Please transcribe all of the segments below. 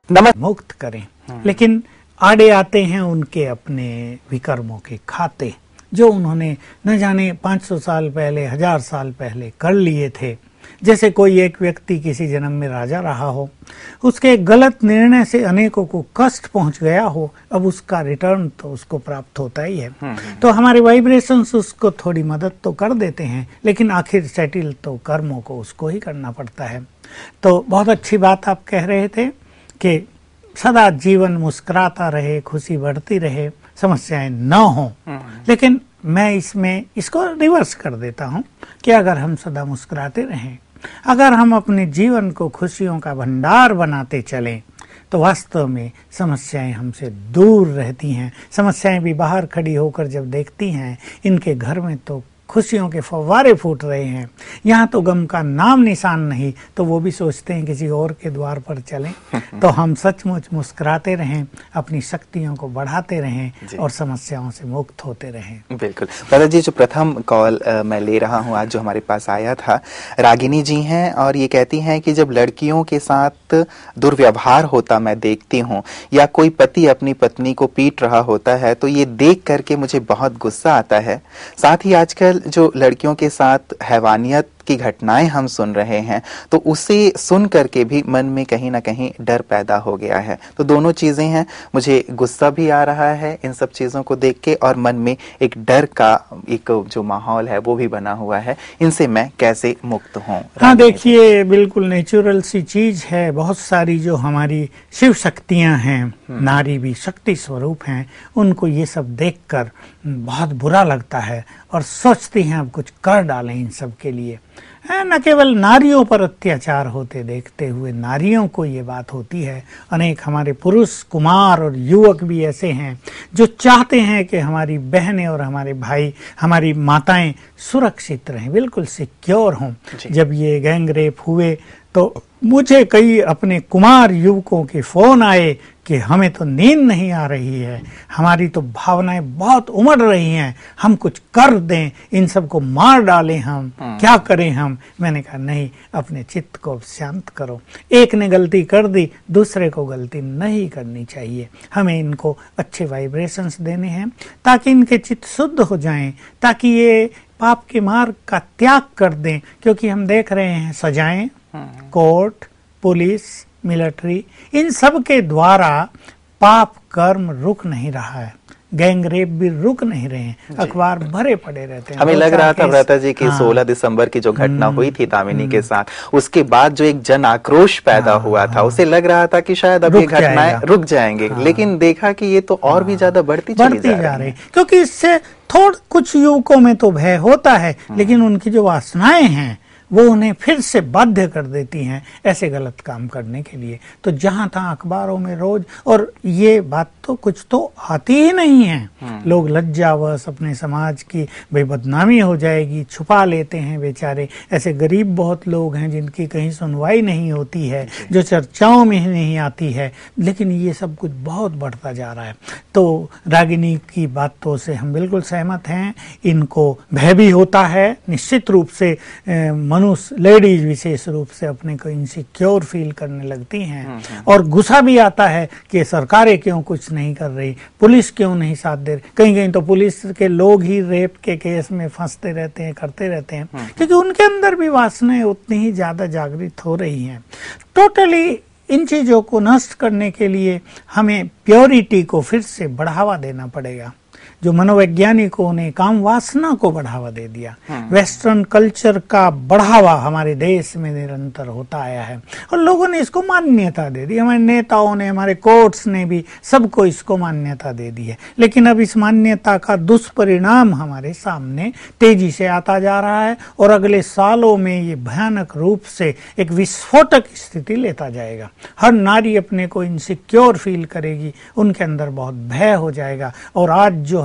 मुक्त करें, लेकिन आड़े आते हैं उनके अपने विकर्मों के खाते जो उन्होंने न जाने 500 साल पहले, 1000 साल पहले कर लिए थे। जैसे कोई एक व्यक्ति किसी जन्म में राजा रहा हो, उसके गलत निर्णय से अनेकों को कष्ट पहुंच गया हो, अब उसका रिटर्न तो उसको प्राप्त होता ही है। तो हमारे वाइब्रेशंस उसको थोड़ी मदद तो कर देते हैं, लेकिन आखिर सेटिल तो कर्मों को उसको ही करना पड़ता है। तो बहुत अच्छी बात आप कह रहे थे कि सदा जीवन मुस्कुराता रहे, खुशी बढ़ती रहे, समस्याएं न हो। लेकिन मैं इसको रिवर्स कर देता हूं कि अगर हम सदा मुस्कुराते रहें, अगर हम अपने जीवन को खुशियों का भंडार बनाते चलें, तो वास्तव में समस्याएं हमसे दूर रहती हैं। समस्याएं भी बाहर खड़ी होकर जब देखती हैं इनके घर में तो खुशियों के फव्वारे फूट रहे हैं, यहाँ तो गम का नाम निशान नहीं, तो वो भी सोचते हैं किसी और के द्वार पर चलें। तो हम सचमुच मुस्कुराते रहें, अपनी शक्तियों को बढ़ाते रहें और समस्याओं से मुक्त होते रहें। बिल्कुल दादाजी, जो प्रथम कॉल मैं ले रहा हूँ आज जो हमारे पास आया था, रागिनी जी हैं और ये कहती हैं कि जब लड़कियों के साथ दुर्व्यवहार होता मैं देखती हूँ या कोई पति अपनी पत्नी को पीट रहा होता है तो ये देख करके मुझे बहुत गुस्सा आता है। साथ ही आजकल जो लड़कियों के साथ हैवानियत की घटनाएं हम सुन रहे हैं तो उसे सुन करके भी मन में कहीं ना कहीं डर पैदा हो गया है। तो दोनों चीजें हैं, मुझे गुस्सा भी आ रहा है इन सब चीजों को देख के और मन में एक डर का एक जो माहौल है वो भी बना हुआ है। इनसे मैं कैसे मुक्त हूँ? हाँ, देखिए बिल्कुल नेचुरल सी चीज है। बहुत सारी जो हमारी शिव शक्तियां हैं, नारी भी शक्ति स्वरूप हैं, उनको ये सब देखकर बहुत बुरा लगता है और सोचती हैं अब कुछ कर डालें इन सब के लिए। न केवल नारियों पर अत्याचार होते देखते हुए नारियों को ये बात होती है, अनेक हमारे पुरुष कुमार और युवक भी ऐसे हैं जो चाहते हैं कि हमारी बहनें और हमारे भाई, हमारी माताएं सुरक्षित रहें, बिल्कुल सिक्योर हों। जब ये गैंग रेप हुए तो मुझे कई अपने कुमार युवकों के फोन आए कि हमें तो नींद नहीं आ रही है, हमारी तो भावनाएं बहुत उमड़ रही हैं, हम कुछ कर दें, इन सब को मार डालें, हम क्या करें हम। मैंने कहा नहीं, अपने चित्त को शांत करो। एक ने गलती कर दी, दूसरे को गलती नहीं करनी चाहिए। हमें इनको अच्छे वाइब्रेशंस देने हैं ताकि इनके चित्त शुद्ध हो जाएं, ताकि ये पाप के मार्ग का त्याग कर दें। क्योंकि हम देख रहे हैं सजाएं, कोर्ट, पुलिस, मिलिट्री, इन सब के द्वारा पाप कर्म रुक नहीं रहा है, गैंग रेप भी रुक नहीं रहे हैं, अखबार भरे पड़े रहते हैं। हमें लग रहा था व्रता जी कि 16 दिसंबर की जो घटना हुई थी दामिनी के साथ, उसके बाद जो एक जन आक्रोश पैदा हुआ था, उसे लग रहा था कि शायद अब ये घटनाएं रुक जाएंगे, लेकिन देखा कि ये तो और भी ज्यादा बढ़ती जा रही है। क्योंकि इससे कुछ युवकों में तो भय होता है, लेकिन उनकी जो वासनाएं हैं वो उन्हें फिर से बाध्य कर देती हैं ऐसे गलत काम करने के लिए। तो जहां तहां अखबारों में रोज, और ये बात तो कुछ तो आती ही नहीं है। लोग लज्जावश अपने समाज की बदनामी हो जाएगी छुपा लेते हैं बेचारे। ऐसे गरीब बहुत लोग हैं जिनकी कहीं सुनवाई नहीं होती है, जो चर्चाओं में ही नहीं आती है, लेकिन ये सब कुछ बहुत बढ़ता जा रहा है। तो रागिनी की बातों से हम बिल्कुल सहमत हैं। इनको भय भी होता है निश्चित रूप से, मनुष्य लेडीज विशेष रूप से अपने को इनसिक्योर फील करने लगती हैं और गुस्सा भी आता है कि सरकारें क्यों कुछ नहीं कर रही, पुलिस क्यों नहीं साथ दे रही। कहीं कहीं तो पुलिस के लोग ही रेप के केस में फंसते रहते हैं, करते रहते हैं, क्योंकि उनके अंदर भी वासनाएं उतनी ही ज्यादा जागृत हो रही हैं। टोटली इन चीजों को नष्ट करने के लिए हमें प्योरिटी को फिर से बढ़ावा देना पड़ेगा। जो मनोवैज्ञानिकों ने काम वासना को बढ़ावा दे दिया, वेस्टर्न कल्चर का बढ़ावा हमारे देश में निरंतर होता आया है और लोगों ने इसको मान्यता दे दी। हमारे नेताओं ने, हमारे कोर्ट्स ने भी सबको इसको मान्यता दे दी है। लेकिन अब इस मान्यता का दुष्परिणाम हमारे सामने तेजी से आता जा रहा है और अगले सालों में ये भयानक रूप से एक विस्फोटक स्थिति लेता जाएगा। हर नारी अपने को इनसिक्योर फील करेगी, उनके अंदर बहुत भय हो जाएगा। और आज जो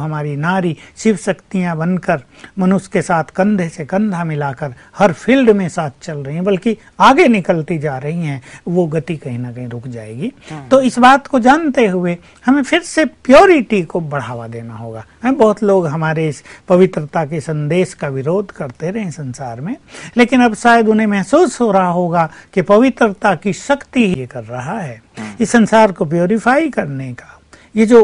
हमारी नारी शिव शक्तियां बनकर मनुष्य के साथ कंधे से कंधा मिलाकर हर फील्ड में साथ चल रही हैं, बल्कि आगे निकलती जा रही हैं, वो गति कहीं ना कहीं रुक जाएगी। तो इस बात को जानते हुए हमें फिर से प्योरिटी को बढ़ावा देना होगा। बहुत लोग हमारे इस पवित्रता के संदेश का विरोध करते रहे संसार में, लेकिन अब शायद उन्हें महसूस हो रहा होगा कि पवित्रता की शक्ति ये कर रहा है इस संसार को प्योरीफाई करने का। ये जो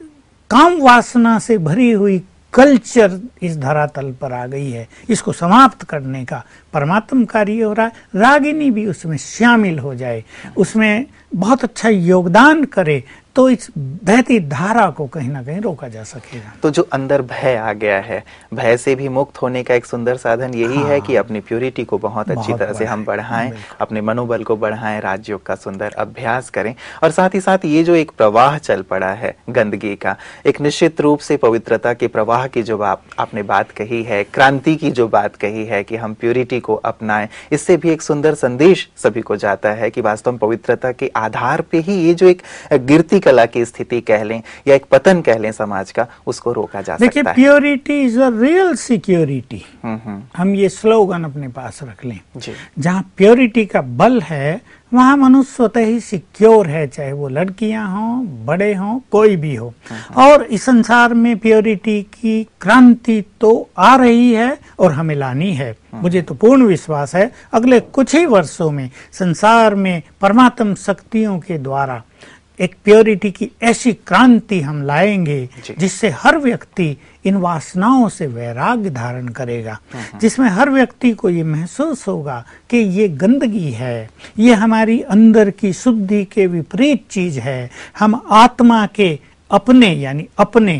काम वासना से भरी हुई कल्चर इस धरातल पर आ गई है, इसको समाप्त करने का परमात्म कार्य हो रहा है। रागिनी भी उसमें शामिल हो जाए, उसमें बहुत अच्छा योगदान करे, तो इस बहती धारा को कहीं ना कहीं रोका जा सकेगा। तो जो अंदर भय आ गया है, भय से भी मुक्त होने का एक सुंदर साधन यही है कि अपनी प्योरिटी को बहुत अच्छी तरह से हम बढ़ाएं, अपने मनोबल को बढ़ाएं, राजयोग का सुंदर अभ्यास करें। और साथ ही साथ ये जो एक प्रवाह चल पड़ा है गंदगी का, एक निश्चित रूप से पवित्रता के प्रवाह की जो आपने बात कही है, क्रांति की जो बात कही है कि हम प्योरिटी को अपनाएं, इससे भी एक सुंदर संदेश सभी को जाता है कि वास्तव में पवित्रता के आधार पे ही ये जो एक गिरती कला की स्थिति कह लें या एक पतन कह लें समाज का, उसको रोका जा सकता है। देखिए, purity is a real security. हम ये स्लोगन अपने पास रख लें। जहाँ प्योरिटी का बल है वहाँ मनुष्य स्वतः ही सिक्योर है, चाहे वो लड़कियां हों, बड़े हों, कोई भी हो। और इस संसार में प्योरिटी की क्रांति तो आ रही है और हमें लानी है। मुझे तो पूर्ण विश्वास है अगले कुछ ही वर्षों में संसार में परमात्म शक्तियों के द्वारा एक प्योरिटी की ऐसी क्रांति हम लाएंगे जिससे हर व्यक्ति इन वासनाओं से वैराग्य धारण करेगा, जिसमें हर व्यक्ति को ये महसूस होगा कि ये गंदगी है, ये हमारी अंदर की शुद्धि के विपरीत चीज है। हम आत्मा के अपने यानी अपने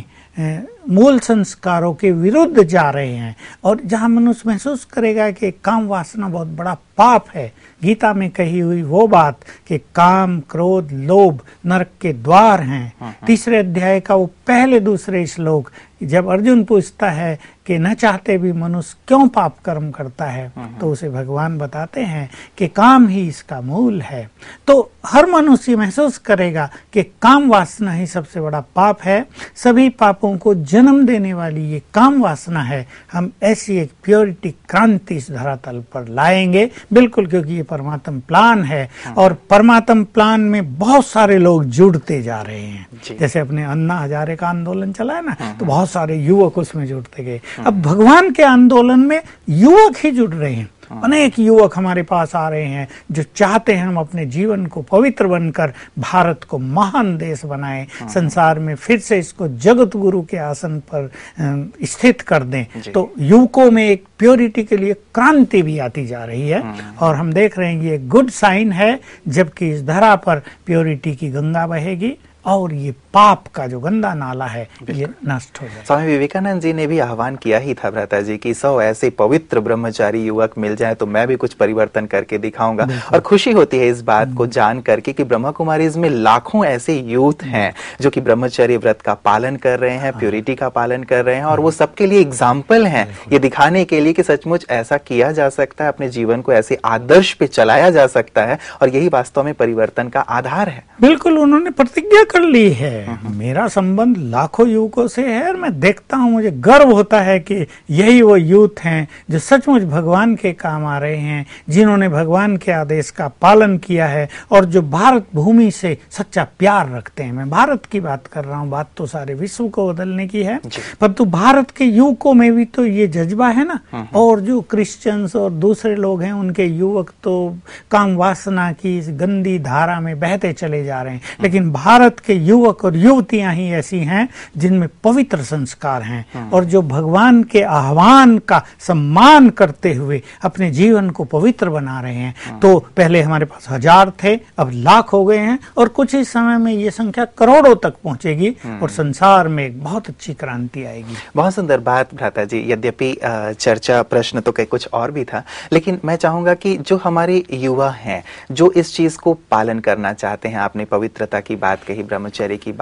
मूल संस्कारों के विरुद्ध जा रहे हैं। और जहां मनुष्य महसूस करेगा कि काम वासना बहुत बड़ा पाप है, गीता में कही हुई वो बात कि काम, क्रोध, लोभ नरक के द्वार हैं, तीसरे अध्याय का वो पहले दूसरे श्लोक, जब अर्जुन पूछता है कि न चाहते भी मनुष्य क्यों पाप कर्म करता है, तो उसे भगवान बताते हैं कि काम ही इसका मूल है। तो हर मनुष्य महसूस करेगा कि काम वासना ही सबसे बड़ा पाप है, सभी पापों को जन्म देने वाली ये काम वासना है। हम ऐसी एक प्योरिटी क्रांति इस धरातल पर लाएंगे, बिल्कुल, क्योंकि ये परमात्म प्लान है और परमात्म प्लान में बहुत सारे लोग जुड़ते जा रहे हैं। जैसे अपने अन्ना हजारे का आंदोलन चला है ना, तो बहुत सारे युवक उसमें जुड़ते गए। अब भगवान के आंदोलन में युवक ही जुड़ रहे हैं। अनेक युवक हमारे पास आ रहे हैं जो चाहते हैं हम अपने जीवन को पवित्र बनकर भारत को महान देश बनाएं, संसार में फिर से इसको जगत गुरु के आसन पर स्थित कर दें। तो युवकों में एक प्योरिटी के लिए क्रांति भी आती जा रही है और हम देख रहे हैं ये गुड साइन है, जबकि इस धरा पर प्योरिटी की गंगा बहेगी और ये पाप का जो गंदा नाला है ये नष्ट हो जाए। स्वामी विवेकानंद जी ने भी आह्वान किया ही था भ्राता जी कि 100 ऐसे पवित्र ब्रह्मचारी युवक मिल जाए तो मैं भी कुछ परिवर्तन करके दिखाऊंगा। और खुशी होती है इस बात को जान करके कि ब्रह्मा कुमारीज में लाखों ऐसे यूथ हैं जो कि ब्रह्मचर्य व्रत का पालन कर रहे हैं, प्योरिटी का पालन कर रहे हैं, और वो सबके लिए एग्जाम्पल हैं, ये दिखाने के लिए कि सचमुच ऐसा किया जा सकता है, अपने जीवन को ऐसे आदर्श पे चलाया जा सकता है, और यही वास्तव में परिवर्तन का आधार है। बिल्कुल, उन्होंने प्रतिज्ञा कर ली है। मेरा संबंध लाखों युवकों से है और मैं देखता हूं, मुझे गर्व होता है कि यही वो यूथ हैं जो सचमुच भगवान के काम आ रहे हैं, जिन्होंने भगवान के आदेश का पालन किया है और जो भारत भूमि से सच्चा प्यार रखते हैं। मैं भारत की बात कर रहा हूं, बात तो सारे विश्व को बदलने की है, परंतु भारत के युवकों में भी तो ये जज्बा है ना। और जो क्रिश्चियंस और दूसरे लोग हैं उनके युवक तो काम वासना की इस गंदी धारा में बहते चले जा रहे हैं, लेकिन भारत के युवक और युवतियां ही ऐसी हैं जिनमें पवित्र संस्कार हैं और जो भगवान के आह्वान का सम्मान करते हुए अपने जीवन को पवित्र बना रहे हैं। तो पहले हमारे पास 1000 थे, अब लाख हो गए हैं और कुछ ही समय में ये संख्या करोड़ों तक पहुंचेगी और संसार में एक बहुत अच्छी क्रांति आएगी। बहुत सुंदर बात भ्राता जी। यद्यपि चर्चा प्रश्न तो कई कुछ और भी था, लेकिन मैं चाहूंगा कि जो हमारे युवा हैं जो इस चीज को पालन करना चाहते हैं, आपने पवित्रता की बात कही, ब्रह्मचर्य की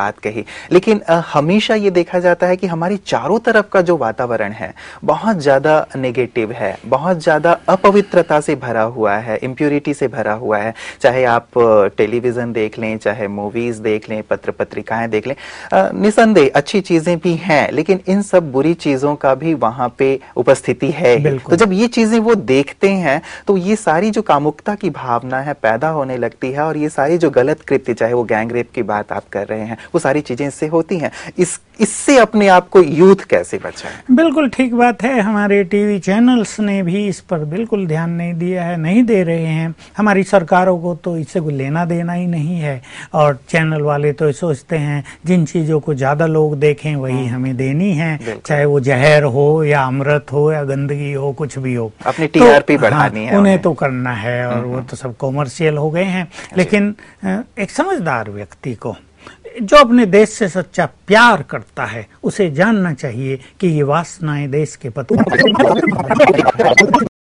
बात कही, लेकिन हमेशा ये देखा जाता है कि हमारी चारों तरफ का जो वातावरण है बहुत ज्यादा नेगेटिव है, बहुत ज्यादा अपवित्रता से भरा हुआ है, इम्प्योरिटी से भरा हुआ है। चाहे आप टेलीविजन देख लें, चाहे मूवीज देख लें, पत्र पत्रिकाएं देख लें, निसंदेह अच्छी चीजें भी हैं, लेकिन इन सब बुरी चीजों का भी वहां पे उपस्थिति है ही। तो जब ये चीजें वो देखते हैं तो ये सारी जो कामुकता की भावना है पैदा होने लगती है, और ये सारी जो गलत कृत्य, चाहे वो गैंग रेप की बात आप कर रहे हैं, वो सारी चीजें इससे होती हैं। इससे अपने आप को यूथ कैसे बचाएं? बिल्कुल ठीक बात है। हमारे टीवी चैनल्स ने भी इस पर बिल्कुल ध्यान नहीं दिया है, नहीं दे रहे हैं। हमारी सरकारों को तो इससे कोई लेना देना ही नहीं है, और चैनल वाले तो सोचते हैं जिन चीजों को ज्यादा लोग देखें वही हमें देनी है, चाहे वो जहर हो या अमृत हो या गंदगी हो, कुछ भी हो, अपनी टीआरपी बढ़ानी है, उन्हें तो करना है, और वो तो सब कॉमर्शियल हो गए हैं। लेकिन एक समझदार व्यक्ति को, जो अपने देश से सच्चा प्यार करता है, उसे जानना चाहिए कि ये वासनाएं देश के पतन